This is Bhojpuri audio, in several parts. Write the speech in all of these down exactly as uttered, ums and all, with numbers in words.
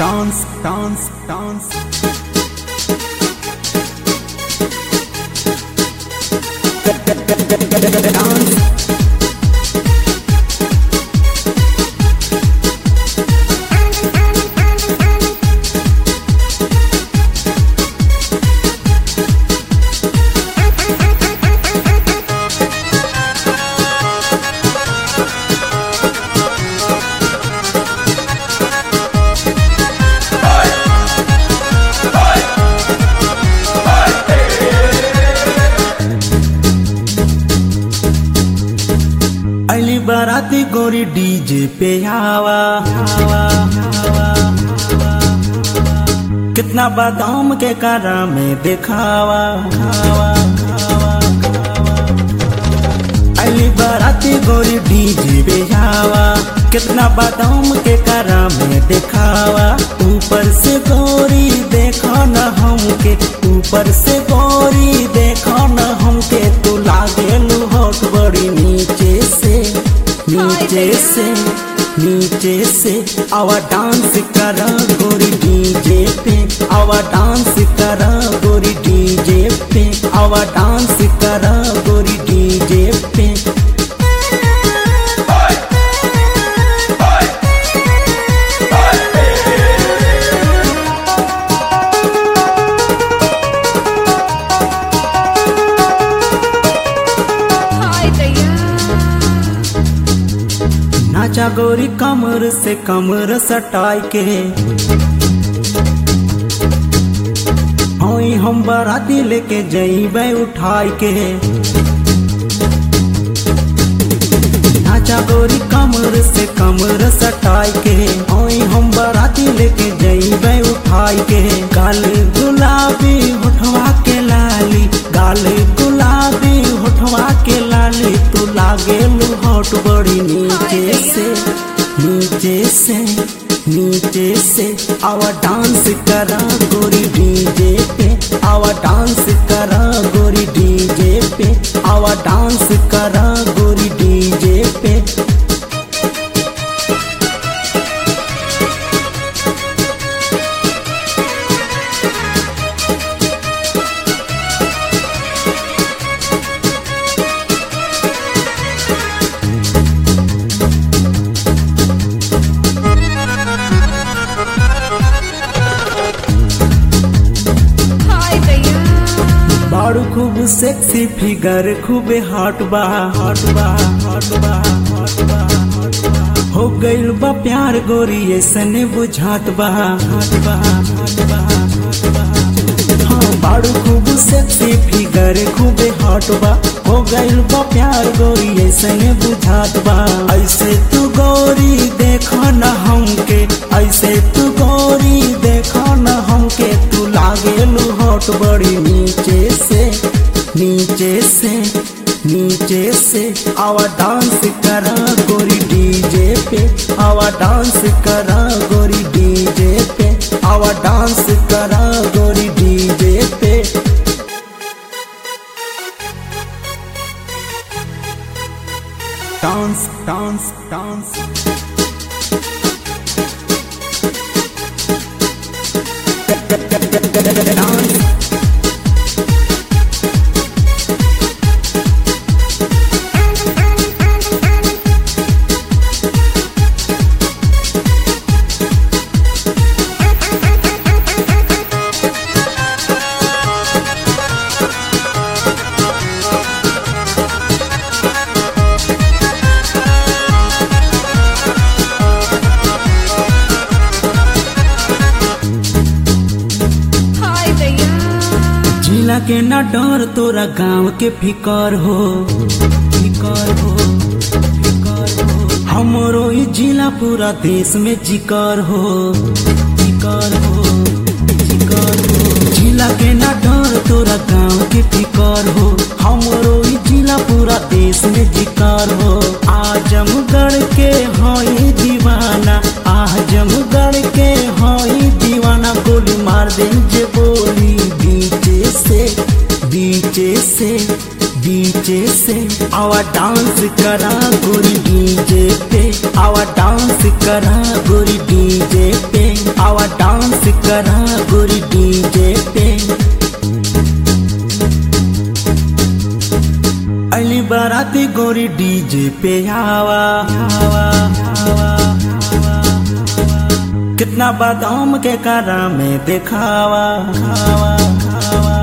dance, dance, dance. Dance. अली बाराती गोरी डीजे पे आवा, आवा, आवा, आवा। कितना बादाम के कारा में दिखावा, खावा, खावा, खावा। अली बाराती गोरी डीजे पे आवा, कितना बादाम के कारा में दिखावा। ऊपर से गोरी देखो न हमके, ऊपर से गोरी देखो न हमके। तू लागे लुहोट बड़ी नीचे से, नीचे से, नीचे से। आवा डांस करा गोरी डीजे पे, आवा डांस करा गोरी डीजे पे, आवा डांस करा गोरी डीजे पे। नाचा गोरी कमर से कमर सटाई के, होई हम बाराती लेके जइबे उठाई के। नाचा गोरी कमर से कमर सटाई के, होई हम बाराती लेके जइबे उठाई के। गाल गुलाबी होठवा के लाली, गाल गुलाबी होठवा के लाली। तू लागे लुहोट बड़ी नीचे से, नीचे से, नीचे से। आवा डांस करा गोरी डीजे पे, आवा डांस करा गोरी डीजे पे, आवा डांस करा गोरी डीजे पे। बाड़ू खूब सेक्सी फिगर खूबे हॉट बा, हॉट बा, हॉट बा, हॉट बा, हॉट बा। हो गइल बा प्यार गोरी ऐसने बुझात बा, हॉट बा, हॉट बा, हॉट बा। हाँ बाड़ू खूब सेक्सी फिगर खूबे हॉट बा। हो गइल बा प्यार गोरी ऐसने बुझात बा। ऐसे तू गोरी देखो न हमके, ऐसे तू गोरी देखो न हमके। तू लागे लुहोट बड़ी नीचे से, नीचे से, नीचे से। आवा डांस करा गोरी डीजे पे, आवा डांस करा गोरी डीजे पे, आवा डांस करा गोरी डीजे पे। Dance, dance, dance. डांस। जिला के ना डर तोरा गाँव के फिकर हो, फिकर हो, फिकर हो। हमरो ई जिला पूरा देश में जिकर हो, जिकर हो, जिकर हो। जिला के ना डर तोरा गाँव के फिकर हो। हमरो ई जिला पूरा देश में जिकर हो। आजमगढ़ के होई दीवाना, आजमगढ़ के होई दीवाना। गोली मार दे जे बोली बीचे से, बीचे से, बीचे से। आवा डांस करा गोरी डीजे पे, आवा डांस करा गोरी डीजे पे, आवा डांस करा गोरी डीजे पे। अली बाराती गोरी डीजे पे आवा, आवा, आवा, कितना बादाम के कारा में दिखावा, खावा, खावा,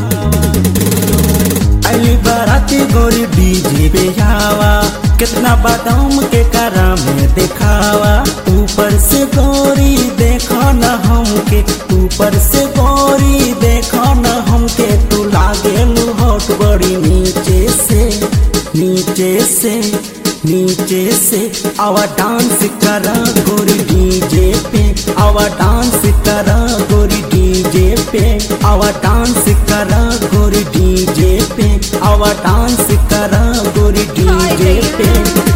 अली बाराती गोरी डीजे पे आवा, कितना बादाम के कारा में दिखावा। ऊपर से गोरी देखो न हमके, ऊपर से गोरी देखो न हमके, तू लागे लुहट बड़ी नीचे से, नीचे से, नीचे से। आवा डांस करा गोरी डीजे पे, आवा डांस करा गोरी डीजे पे, आवा डांस करा गोरी डीजे पे, आवा डांस करा गोरी डीजे पे।